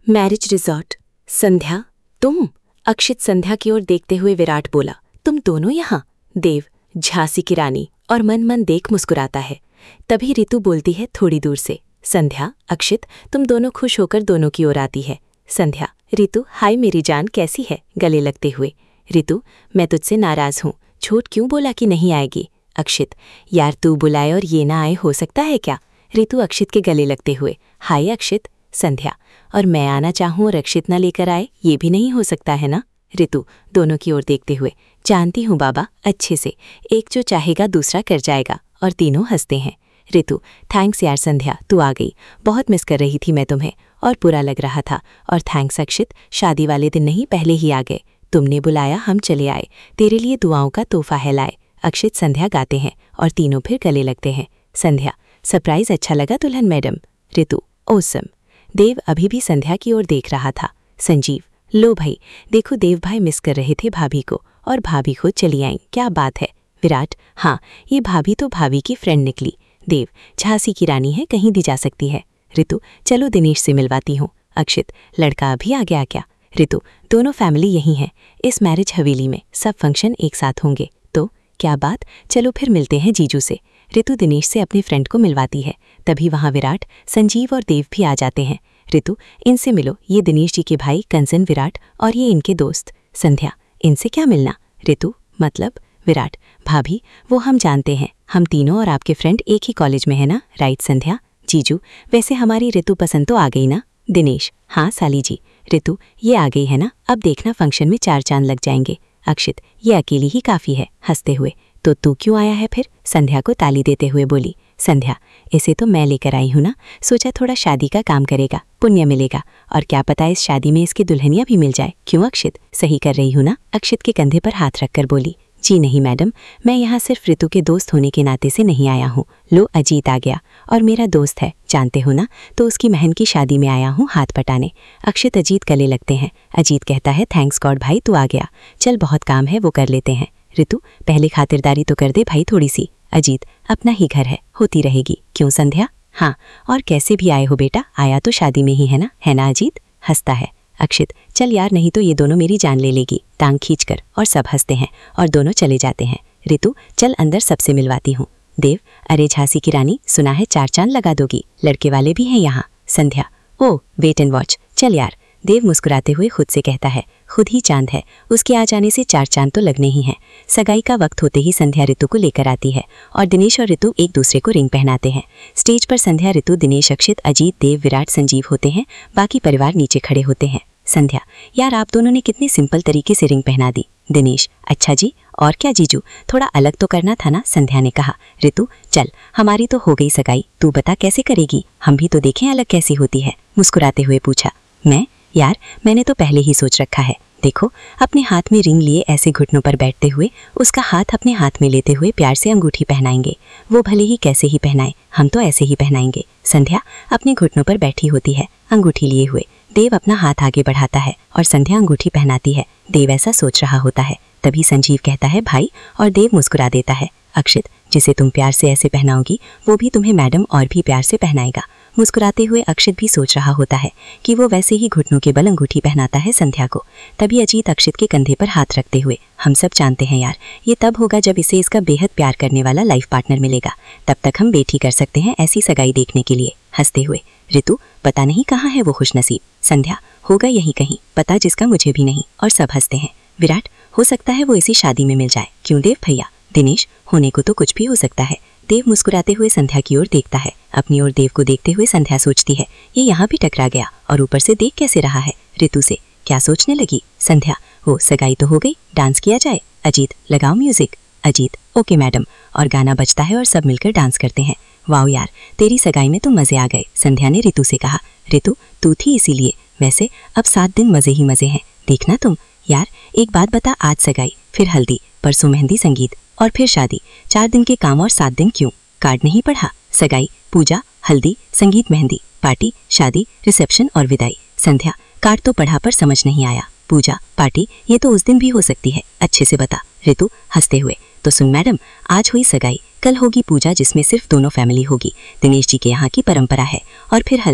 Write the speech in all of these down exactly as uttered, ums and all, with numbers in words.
Marriage resort. संध्या, तुम? अक्षित संध्या की ओर देखते हुए विराट बोला, तुम दोनों यहाँ? देव, झांसी की रानी, और मन मन देख मुस्कुराता है। तभी रितु बोलती है थोड़ी दूर से, संध्या, अक्षित, तुम दोनों खुश होकर दोनों की ओर आती है। संध्या, रितु, हाय मेरी जान, कैसी है? गले लगते हुए। रितु, मैं तुझसे नाराज हूँ, झूठ क्यों बोला कि नहीं आएगी? अक्षित, यार तू बुलाए और ये ना आए, हो सकता है क्या? रितु अक्षित के गले लगते हुए, हाय अक्षित। संध्या, और मैं आना चाहूँ और अक्षित न लेकर आए, ये भी नहीं हो सकता है ना? रितु दोनों की ओर देखते हुए, जानती हूँ बाबा, अच्छे से, एक जो चाहेगा दूसरा कर जाएगा। और तीनों हंसते हैं। रितु, थैंक्स यार संध्या, तू आ गई, बहुत मिस कर रही थी मैं तुम्हें, और बुरा लग रहा था। और थैंक्स अक्षित, शादी वाले दिन नहीं पहले ही आ गए, तुमने बुलाया हम चले आए, तेरे लिए दुआओं का तोहफा है लाए। अक्षित संध्या गाते हैं और तीनों फिर गले लगते हैं। संध्या, सरप्राइज अच्छा लगा दुल्हन मैडम। रितु, ओसम। देव अभी भी संध्या की ओर देख रहा था। संजीव, लो भाई, देखो देव भाई मिस कर रहे थे भाभी को, और भाभी खुद चली आई, क्या बात है? विराट, हाँ, ये भाभी तो भाभी की फ्रेंड निकली। देव, झांसी की रानी है, कहीं भी जा सकती है। रितु, चलो दिनेश से मिलवाती हूँ। अक्षित, लड़का अभी आ गया क्या? रितु, दोनों फैमिली यहीं है, इस मैरिज हवेली में, सब फंक्शन एक साथ होंगे। तो क्या बात, चलो फिर मिलते हैं जीजू से। रितु दिनेश से अपनी फ्रेंड को मिलवाती है। तभी वहाँ विराट, संजीव और देव भी आ जाते हैं। रितु, इनसे मिलो, ये दिनेश जी के भाई कंजन विराट, और ये इनके दोस्त। संध्या, इनसे क्या मिलना? रितु, मतलब? विराट, भाभी, वो हम जानते हैं, हम तीनों और आपके फ्रेंड एक ही कॉलेज में है ना, राइट संध्या? जीजू, वैसे हमारी रितु पसंद तो आ गई ना? दिनेश, हाँ साली जी। रितु, ये आ गई है ना, अब देखना फंक्शन में चार चांद लग जाएंगे। अक्षित, ये अकेली ही काफ़ी है, हंसते हुए। तो तू क्यों आया है फिर? संध्या को ताली देते हुए बोली। संध्या, इसे तो मैं लेकर आई हूँ ना, सोचा थोड़ा शादी का काम करेगा, पुण्य मिलेगा, और क्या पता इस शादी में इसकी दुल्हनिया भी मिल जाए। क्यों अक्षित, सही कर रही हूँ ना? अक्षित के कंधे पर हाथ रखकर बोली, जी नहीं मैडम, मैं यहाँ सिर्फ रितु के दोस्त होने के नाते से नहीं आया हूँ। लो अजीत आ गया, और मेरा दोस्त है, जानते हो ना, तो उसकी बहन की शादी में आया हूँ हाथ पटाने। अक्षित अजीत गले लगते हैं। अजीत कहता है, थैंक्स गॉड भाई तू आ गया, चल बहुत काम है वो कर लेते हैं। रितु, पहले खातिरदारी तो कर दे भाई थोड़ी सी। अजीत, अपना ही घर है, होती रहेगी। क्यों संध्या? हाँ, और कैसे भी आए हो बेटा, आया तो शादी में ही है ना, है ना अजीत? हंसता है। अक्षित, चल यार, नहीं तो ये दोनों मेरी जान ले लेगी, टांग खींचकर, और सब हंसते हैं और दोनों चले जाते हैं। रितु, चल अंदर सबसे मिलवाती हूँ। देव, अरे झांसी की रानी, सुना है चार चांद लगा दोगी, लड़के वाले भी हैं यहाँ। Sandhya, oh wait and watch, चल यार। देव मुस्कुराते हुए खुद से कहता है, खुद ही चांद है, उसके आ जाने से चार चांद तो लगने ही हैं। सगाई का वक्त होते ही संध्या रितु को लेकर आती है, और दिनेश और रितु एक दूसरे को रिंग पहनाते हैं। स्टेज पर संध्या, रितु, दिनेश, अक्षित, अजीत, देव, विराट, संजीव होते हैं, बाकी परिवार नीचे खड़े होते हैं। संध्या, यार आप दोनों ने कितने सिंपल तरीके से रिंग पहना दी। दिनेश, अच्छा जी, और क्या जीजू, थोड़ा अलग तो करना था ना, संध्या ने कहा। रितु, चल हमारी तो हो गई सगाई, तू बता कैसे करेगी, हम भी तो देखें अलग कैसी होती है। मुस्कुराते हुए पूछा। मैं? यार मैंने तो पहले ही सोच रखा है, देखो अपने हाथ में रिंग लिए ऐसे घुटनों पर बैठते हुए, उसका हाथ अपने हाथ में लेते हुए प्यार से अंगूठी पहनाएंगे, वो भले ही कैसे ही पहनाए, हम तो ऐसे ही पहनाएंगे। संध्या अपने घुटनों पर बैठी होती है अंगूठी लिए हुए, देव अपना हाथ आगे बढ़ाता है और संध्या अंगूठी पहनाती है। देव ऐसा सोच रहा होता है, तभी संजीव कहता है भाई, और देव मुस्कुरा देता है। अक्षित, जिसे तुम प्यार से ऐसे पहनाओगी वो भी तुम्हें मैडम और भी प्यार से पहनाएगा। मुस्कुराते हुए अक्षित भी सोच रहा होता है कि वो वैसे ही घुटनों के बल अंगूठी पहनाता है संध्या को। तभी अजीत अक्षित के कंधे पर हाथ रखते हुए, हम सब जानते हैं यार, ये तब होगा जब इसे इसका बेहद प्यार करने वाला लाइफ पार्टनर मिलेगा, तब तक हम वेट ही कर सकते हैं ऐसी सगाई देखने के लिए। हंसते हुए, रितु, पता नहीं कहाँ है वो खुशनसीब। संध्या, होगा यहीं कहीं, पता जिसका मुझे भी नहीं। और सब हंसते हैं। विराट, हो सकता है वो इसी शादी में मिल जाए। क्यों देव भैया? दिनेश, होने को तो कुछ भी हो सकता है। देव मुस्कुराते हुए संध्या की ओर देखता है। अपनी ओर देव को देखते हुए संध्या सोचती है, ये यहाँ भी टकरा गया, और ऊपर से देख कैसे रहा है रितु से। क्या सोचने लगी? संध्या, हो सगाई तो हो गई, डांस किया जाए। अजीत, लगाओ म्यूजिक। अजीत, ओके मैडम, और गाना बजता है और सब मिलकर डांस करते हैं। वाओ यार, तेरी सगाई में तो मजे आ गए, संध्या ने रितु से कहा। रितु, तू थी इसीलिए, वैसे अब सात दिन मजे ही मजे हैं, देखना तुम। यार एक बात बता, आज सगाई, फिर हल्दी, परसों मेहंदी संगीत, और फिर शादी, चार दिन के काम और सात दिन क्यों? कार्ड नहीं पढ़ा? सगाई, पूजा, हल्दी, संगीत, मेहंदी, पार्टी, शादी, रिसेप्शन और विदाई। संध्या, कार्ड तो पढ़ा पर समझ नहीं आया। पूजा, पार्टी, ये तो उस दिन भी हो सकती है, अच्छे से बता। रितु हंसते हुए, तो सुन मैडम, आज हुई सगाई, कल होगी पूजा जिसमें सिर्फ दोनों फैमिली होगी, दिनेश जी के यहाँ की परंपरा है, और फिर हल्दी,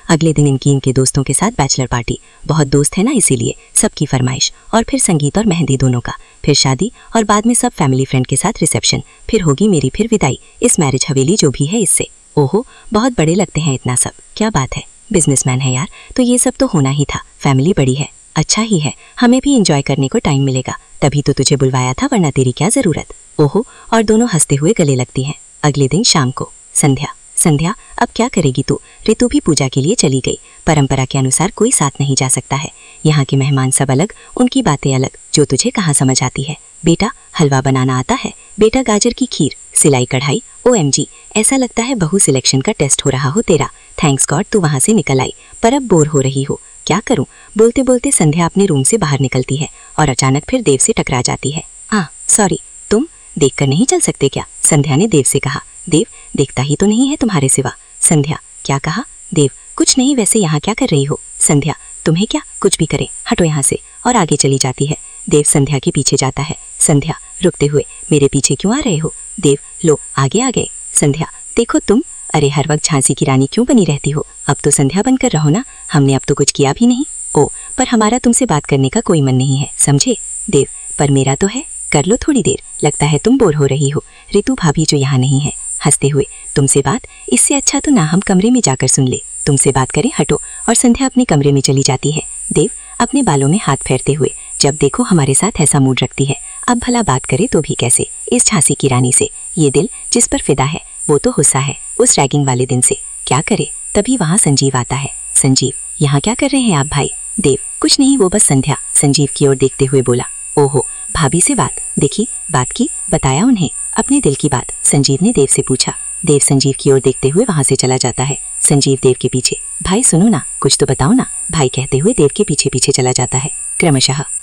अगले दिन इनकी इनके दोस्तों के साथ बैचलर पार्टी। बहुत दोस्त है ना, इसीलिए सबकी फरमाइश। और फिर संगीत और मेहंदी दोनों का, फिर शादी और बाद में सब फैमिली फ्रेंड के साथ रिसेप्शन, फिर होगी मेरी फिर विदाई। इस मैरिज हवेली जो भी है इससे। ओहो, बहुत बड़े लगते हैं इतना सब। क्या बात है, बिजनेसमैन है यार, तो ये सब तो होना ही था। फैमिली बड़ी है, अच्छा ही है, हमें भी एंजॉय करने को टाइम मिलेगा, तभी तो तुझे बुलवाया था, वरना तेरी क्या जरूरत। ओहो, और दोनों हंसते हुए गले लगती हैं। अगले दिन शाम को संध्या। संध्या, अब क्या करेगी तू? ऋतु भी पूजा के लिए चली गई। परंपरा के अनुसार कोई साथ नहीं जा सकता है। यहाँ के मेहमान सब अलग, उनकी बातें अलग, जो तुझे कहाँ समझ आती है। बेटा हलवा बनाना आता है? बेटा गाजर की खीर, सिलाई कढ़ाई, ओ एम जी, ऐसा लगता है बहु सिलेक्शन का टेस्ट हो रहा हो तेरा। थैंक्स गॉड तू वहाँ से निकल आई, पर अब बोर हो रही हो। क्या करूँ? बोलते बोलते संध्या अपने रूम से बाहर निकलती है और अचानक फिर देव से टकरा जाती है। हाँ सॉरी, तुम देखकर नहीं चल सकते क्या? संध्या ने देव से कहा। देव, देखता ही तो नहीं है तुम्हारे सिवा। संध्या, क्या कहा? देव, कुछ नहीं, वैसे यहाँ क्या कर रही हो? संध्या, तुम्हें क्या, कुछ भी करे, हटो यहाँ से, और आगे चली जाती है। देव संध्या के पीछे जाता है। संध्या, रुकते हुए, मेरे पीछे क्यों आ रहे हो? देव, लो आगे आ गए। संध्या, देखो तुम, अरे हर वक्त झांसी की रानी क्यों बनी रहती हो? अब तो संध्या बनकर रहो ना, हमने अब तो कुछ किया भी नहीं। ओ, पर हमारा तुमसे बात करने का कोई मन नहीं है, समझे? देव, पर मेरा तो है, कर लो थोड़ी देर, लगता है तुम बोर हो रही हो। ऋतु भाभी जो यहाँ नहीं है, हंसते हुए, तुमसे बात, इससे अच्छा तो ना हम कमरे में जाकर सुन ले, तुमसे बात करें, हटो। और संध्या अपने कमरे में चली जाती है। देव अपने बालों में हाथ फेरते हुए, जब देखो हमारे साथ ऐसा मूड रखती है, अब भला बात करे तो भी कैसे, इस झांसी की रानी से। ये दिल जिस पर फिदा है वो तो गुस्सा है उस रैगिंग वाले दिन से, क्या करे। तभी वहाँ संजीव आता है। संजीव, यहाँ क्या कर रहे हैं आप भाई? देव, कुछ नहीं, वो बस। संध्या संजीव की ओर देखते हुए बोला। ओहो, भाभी से बात, देखी बात की, बताया उन्हें अपने दिल की बात? संजीव ने देव से पूछा। देव संजीव की ओर देखते हुए वहां से चला जाता है। संजीव देव के पीछे, भाई सुनो ना, कुछ तो बताओ ना, भाई कहते हुए देव के पीछे पीछे चला जाता है। क्रमशः